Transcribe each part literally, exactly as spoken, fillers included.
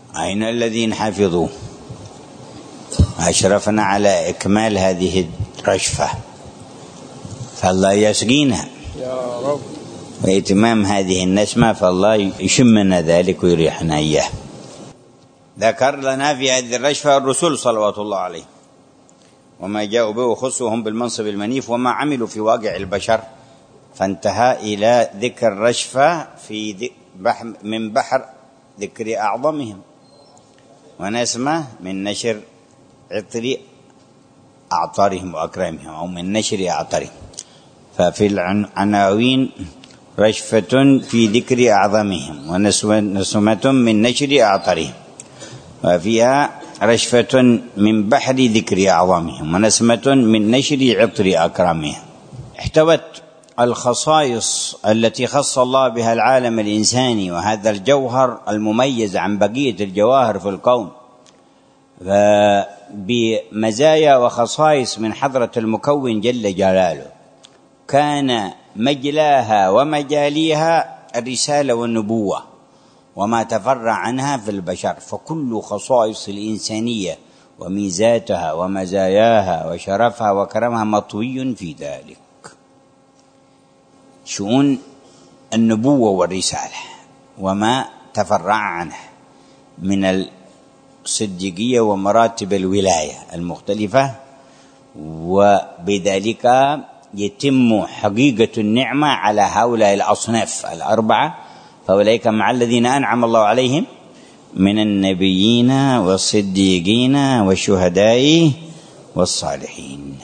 أين الذين حفظوا؟ أشرفنا على إكمال هذه الرشفة، فالله يسقينا يا رب، وإتمام هذه النسمة، فالله يشمنا ذلك ويريحنا إياه. ذكر لنا في هذه الرشفة الرسول صلوات الله عليه وما جاءوا به وخصهم بالمنصب المنيف وما عملوا في واقع البشر، فانتهى إلى ذكر رشفة في بحر من بحر ذكر أعظمهم، ونسمة من نشر عطر أعطارهم وأكرامهم، أو من نشر أعطارهم. ففي العناوين رشفة في ذكر أعظمهم ونسمة من نشر أعطارهم، وفيها رشفة من بحر ذكر أعظمهم ونسمة من نشر عطر أكرامهم. احتوت الخصائص التي خص الله بها العالم الإنساني، وهذا الجوهر المميز عن بقية الجواهر في الكون، بمزايا وخصائص من حضرة المكون جل جلاله. كان مجلاها ومجاليها الرسالة والنبوة وما تفرع عنها في البشر، فكل خصائص الإنسانية وميزاتها ومزاياها وشرفها وكرمها مطوي في ذلك. شؤون النبوة والرسالة وما تفرع عنها من الصديقية ومراتب الولاية المختلفة، وبذلك يتم حقيقة النعمة على هؤلاء الأصناف الأربعة. فأولئك مع الذين أنعم الله عليهم من النبيين والصديقين والشهداء والصالحين،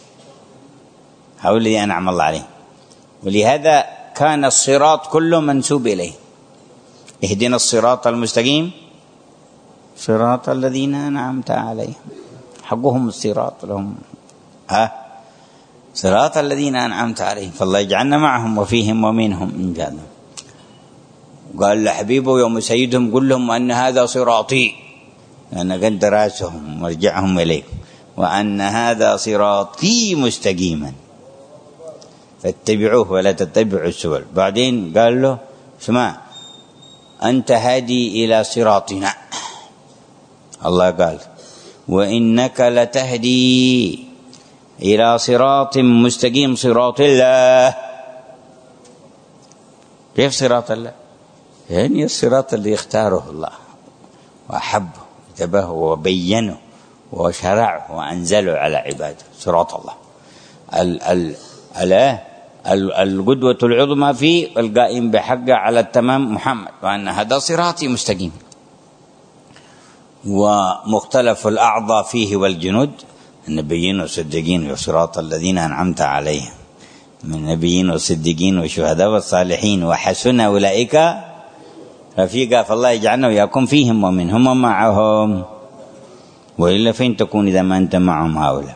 هؤلاء أنعم الله عليهم. ولهذا كان الصراط كله منسوب إليه. اهدنا الصراط المستقيم صراط الذين أنعمت عليهم، حقهم الصراط لهم، ها صراط الذين أنعمت عليهم، فالله يجعلنا معهم وفيهم ومنهم إن جاء. قال لحبيبه يوم سيدهم قل لهم أن هذا صراطي، أنا قد راسهم وارجعهم إليك، وأن هذا صراطي مستقيما فاتبعوه ولا تتبعوا السبل. بعدين قال له اسمع أنت هادي إلى صراطنا، الله قال وإنك لتهدي إلى صراط مستقيم صراط الله. كيف صراط الله؟ يعني الصراط اللي اختاره الله وأحبه وتبه وبينه وشرعه وأنزله على عباده، صراط الله ال ال ال القدوة العظمى في القائم بحقه على التمام محمد، وأن هذا صراطي مستقيم. ومختلف الأعضاء فيه والجنود النبيين والصديقين وصراط الذين أنعمت عليهم من النبيين والصديقين والشهداء والصالحين وحسن أولئك رفيقا، فالله يجعلنا وياكم فيهم ومنهم ومعهم، وإلا فين تكون إذا ما أنت معهم هؤلاء؟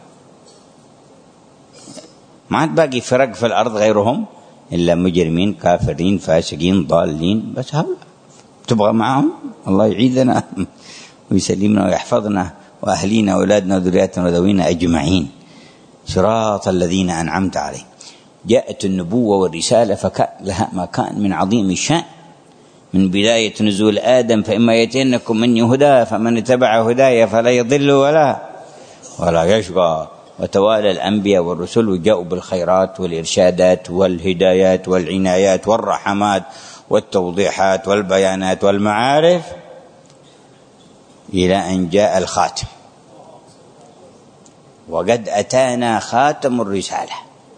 ما عاد باقي فرق في الأرض غيرهم إلا مجرمين كافرين فاسقين ضالين، بس هؤلاء تبغى معهم؟ الله يعيذنا ويسلمنا ويحفظنا وأهلينا وأولادنا وذرياتنا وذوينا أجمعين. صراط الذين أنعمت عليهم. جاءت النبوة والرسالة فكان لها مكان من عظيم الشأن من بداية نزول آدم، فإما يأتينكم مني هدى فمن اتبع هدايا فلا يضل ولا ولا يشقى. وتوالى الأنبياء والرسل وجاءوا بالخيرات والإرشادات والهدايات والعنايات والرحمات والتوضيحات والبيانات والمعارف إلى أن جاء الخاتم. وقد أتانا خاتم الرسالة،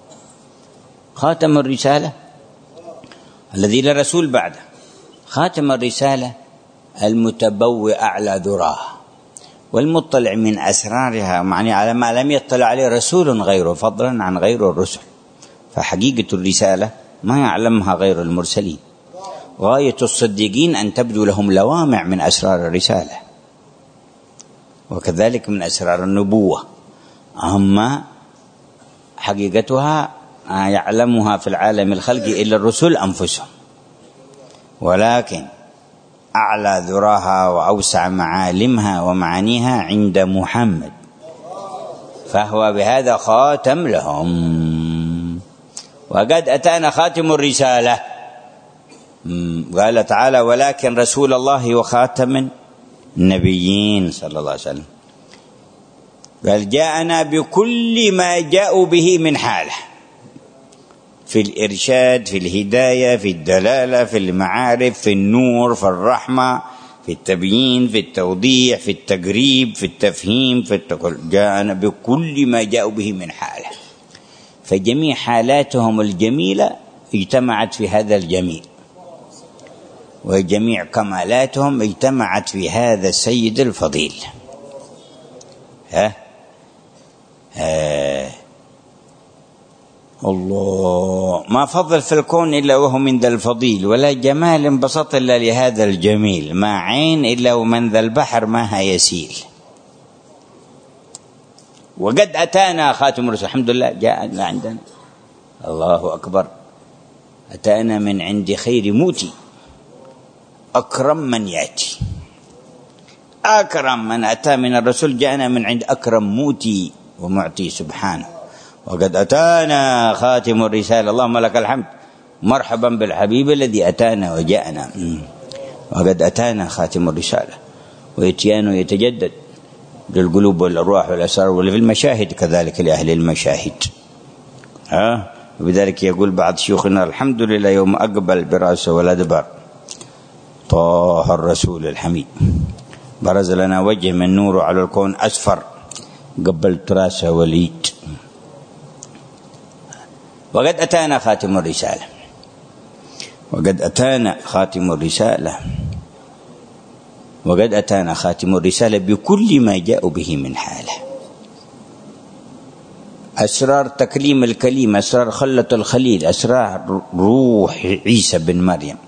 خاتم الرسالة الذي لا رسول بعده، خاتم الرسالة المتبوئ أعلى ذراها والمطلع من أسرارها، معني على ما لم يطلع عليه رسول غيره فضلا عن غير الرسل. فحقيقة الرسالة ما يعلمها غير المرسلين. غاية الصديقين أن تبدو لهم لوامع من أسرار الرسالة، وكذلك من أسرار النبوة، أما حقيقتها يعلمها في العالم الخلقي إلا الرسل أنفسهم، ولكن أعلى ذراها وأوسع معالمها ومعانيها عند محمد، فهو بهذا خاتم لهم. وقد أتانا خاتم الرسالة، قال تعالى ولكن رسول الله وخاتم النبيين صلى الله عليه وسلم. بل جاءنا بكل ما جاءوا به من حاله، في الإرشاد، في الهداية، في الدلالة، في المعارف، في النور، في الرحمة، في التبيين، في التوضيح، في التقريب، في التفهيم، في التقل. جاءنا بكل ما جاءوا به من حاله، فجميع حالاتهم الجميلة اجتمعت في هذا الجميل، وجميع كمالاتهم اجتمعت في هذا السيد الفضيل. ها آه. الله ما فضل في الكون إلا وهو من ذا الفضيل، ولا جمال انبسط إلا لهذا الجميل، ما عين إلا ومن ذا البحر ماها يسيل. وقد أتانا خاتم الرسل، الحمد لله جاء عندنا، الله أكبر، أتانا من عند خير موتي أكرم من يأتي. أكرم من أتى من الرسول جاءنا من عند أكرم موتي ومعطي سبحانه. وقد أتانا خاتم الرسالة، اللهم لك الحمد، مرحبا بالحبيب الذي أتانا وجاءنا. وقد أتانا خاتم الرسالة، وإتيانه يتجدد للقلوب والأرواح والأسرار، واللي في المشاهد كذلك لأهل المشاهد. ها وبذلك يقول بعض شيوخنا: الحمد لله يوم أقبل برأسه والأدبار طه الرسول الحميد، برز لنا وجه من نوره على الكون أسفر، قبل تراسه وليد. وقد أتانا خاتم الرسالة، وقد أتانا خاتم الرسالة، وقد أتانا خاتم الرسالة بكل ما جاء به من حاله. أسرار تكليم الكليم، أسرار خلة الخليل، أسرار روح عيسى بن مريم،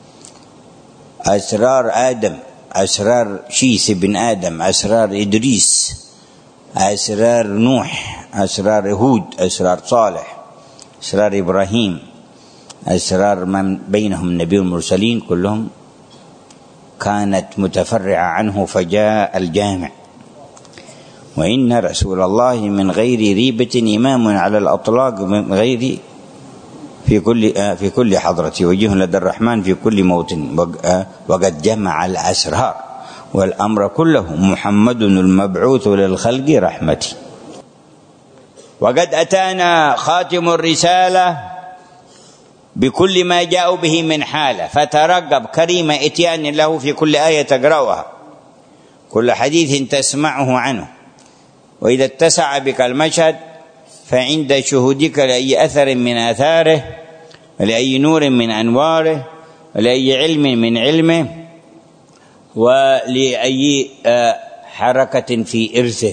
أسرار آدم، أسرار شيث بن آدم، أسرار إدريس، أسرار نوح، أسرار هود، أسرار صالح، أسرار إبراهيم، أسرار من بينهم النبي والمرسلين، كلهم كانت متفرعة عنه، فجاء الجامع. وإن رسول الله من غير ريبة إمام على الأطلاق، من غير في كل في كل حضرة، وجيه لدى الرحمن في كل موطن. وقد جمع الأسرار والأمر كله، محمد المبعوث للخلق رحمتي. وقد أتانا خاتم الرسالة بكل ما جاءوا به من حالة، فترقب كريم إتيان له في كل آية تقرأها، كل حديث تسمعه عنه. وإذا اتسع بك المشهد فعند شهودك لأي أثر من آثاره، ولأي نور من أنواره، ولأي علم من علمه، ولأي حركة في إرثه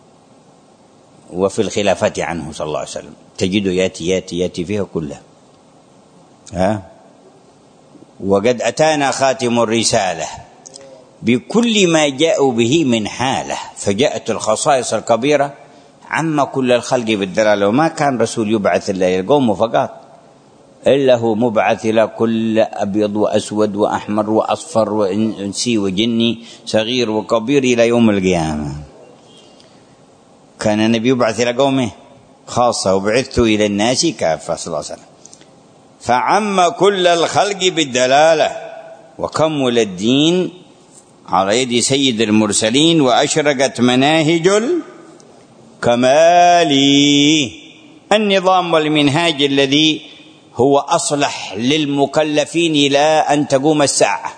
وفي الخلافة عنه صلى الله عليه وسلم، تجده ياتي ياتي ياتي فيها كلها. ها وقد أتانا خاتم الرسالة بكل ما جاءوا به من حاله، فجاءت الخصائص الكبيرة عم كل الخلق بالدلالة. وما كان رسول يبعث إلا إلى القوم فقط، إلا هو مبعث إلى كل أبيض وأسود وأحمر وأصفر وإنسي وجني، صغير وكبير، إلى يوم القيامة. كان النبي يبعث إلى قومه خاصة، وبعثت إلى الناس كافة صلى الله عليه وسلم، فعم كل الخلق بالدلالة، وكمل الدين على يد سيد المرسلين، وأشرقت مناهج الكمال، النظام والمنهاج الذي هو أصلح للمكلفين إلى أن تقوم الساعة،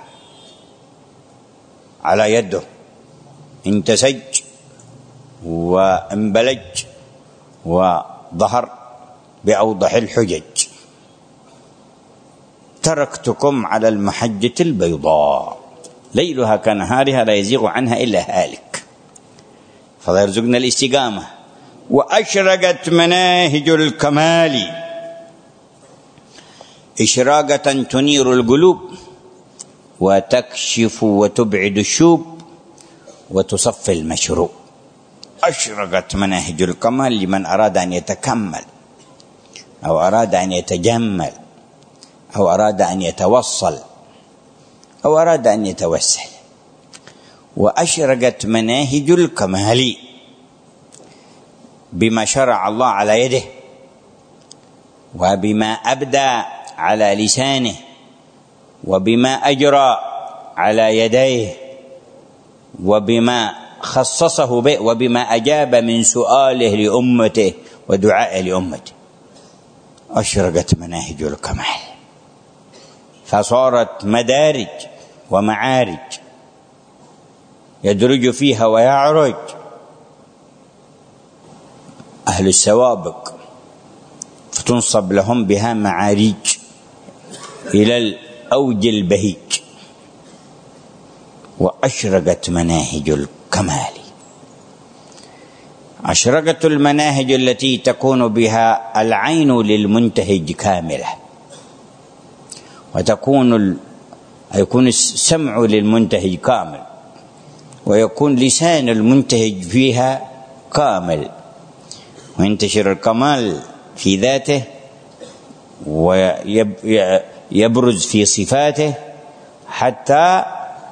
على يده انتسج وانبلج وظهر بأوضح الحجج. تركتكم على المحجة البيضاء ليلها كنهارها لا يزيغ عنها إلا هالك، فلا يرزقنا الاستقامة. وأشرقت مناهج الكمال إشراقة تنير القلوب، وتكشف وتبعد الشوب، وتصفي المشروب. أشرقت مناهج الكمال لمن أراد أن يتكمل، أو أراد أن يتجمل، أو أراد أن يتوصل، أو أراد أن يتوسل. وأشرقت مناهج الكمال بما شرع الله على يده، وبما أبدى على لسانه، وبما أجرى على يديه، وبما خصصه به وبما أجاب من سؤاله لأمته ودعائه لأمته، أشرقت مناهج الكمال، فصارت مدارج ومعارج يدرج فيها ويعرج أهل السوابق، فتنصب لهم بها معارج إلى الأوج البهيج. وأشرقت مناهج الكمال، أشرقت المناهج التي تكون بها العين للمنتهج كاملة، وتكون ال... يكون السمع للمنتهج كامل، ويكون لسان المنتهج فيها كامل، وينتشر الكمال في ذاته ويبرز في صفاته، حتى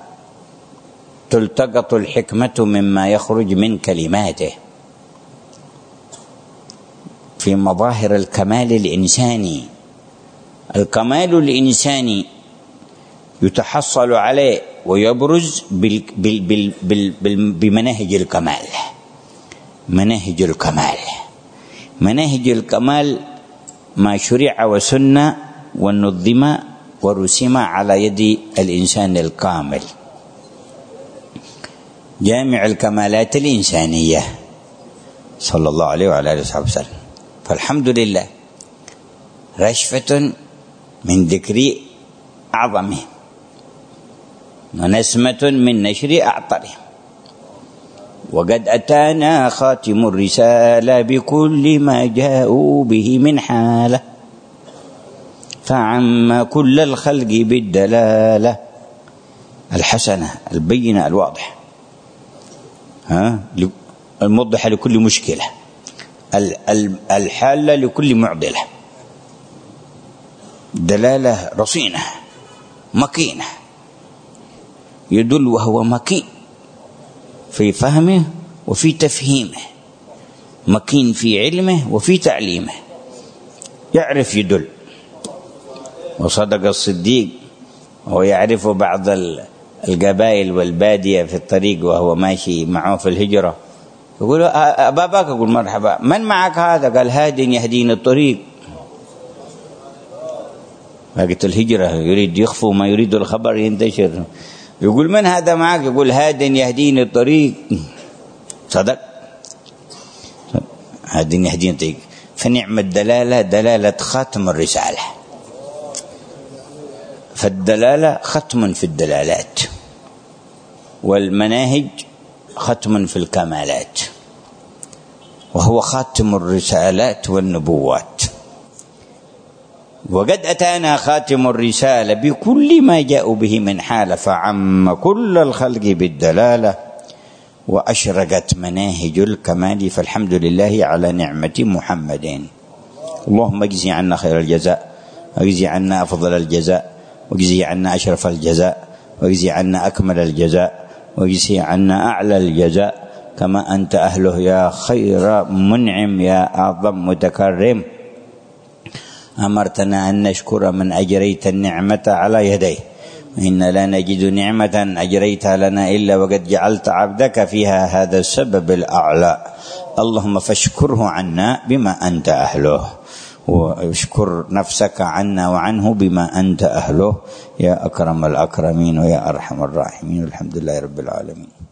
تلتقط الحكمة مما يخرج من كلماته في مظاهر الكمال الإنساني. الكمال الإنساني يتحصل عليه ويبرز بال بال بال بال بال بمناهج الكمال. مناهج الكمال مناهج الكمال ما شرع وسن ونظم ورسم على يد الإنسان الكامل، جامع الكمالات الإنسانية صلى الله عليه وعلى آله وصحبه وسلم. فالحمد لله رشفة من ذكر أعظمه، ونسمة من نشر أعطره، وقد أتانا خاتم الرسالة بكل ما جاءوا به من حالة، فعم كل الخلق بالدلالة الحسنة البينة الواضحة، ها الموضحة لكل مشكلة، الحالة لكل معضلة، دلالة رصينة مكينة، يدل وهو مكين في فهمه وفي تفهيمه، مكين في علمه وفي تعليمه، يعرف يدل. وصدق الصديق وهو يعرف بعض القبائل والبادية في الطريق وهو ماشي معه في الهجرة، يقول أبا بكر، يقول مرحبا، من معك هذا؟ قال هاد يهديني الطريق. وقت الهجرة يريد يخفو ما يريد الخبر ينتشر، يقول من هذا معك؟ يقول هاد يهديني الطريق. صدق، هاد يهديني الطريق. فنعم الدلالة دلالة ختم الرسالة، فالدلالة ختم في الدلالات، والمناهج ختم في الكمالات، وهو خاتم الرسالات والنبوات. وقد أتانا خاتم الرسالة بكل ما جاءوا به من حالة، فعم كل الخلق بالدلالة، وأشرقت مناهج الكمال. فالحمد لله على نعمة محمد. اللهم اجزي عنا خير الجزاء، واجزي عنا أفضل الجزاء، واجزي عنا أشرف الجزاء، واجزي عنا أكمل الجزاء، واجزي عنا أعلى الجزاء، كما أنت أهله يا خير منعم يا أعظم متكرم. أمرتنا أن نشكر من أجريت النعمة على يديه، وإن لا نجد نعمة أجريتها لنا إلا وقد جعلت عبدك فيها هذا السبب الأعلى. اللهم فاشكره عنا بما أنت أهله، واشكر نفسك عنا وعنه بما أنت أهله، يا أكرم الأكرمين ويا أرحم الراحمين. الحمد لله رب العالمين.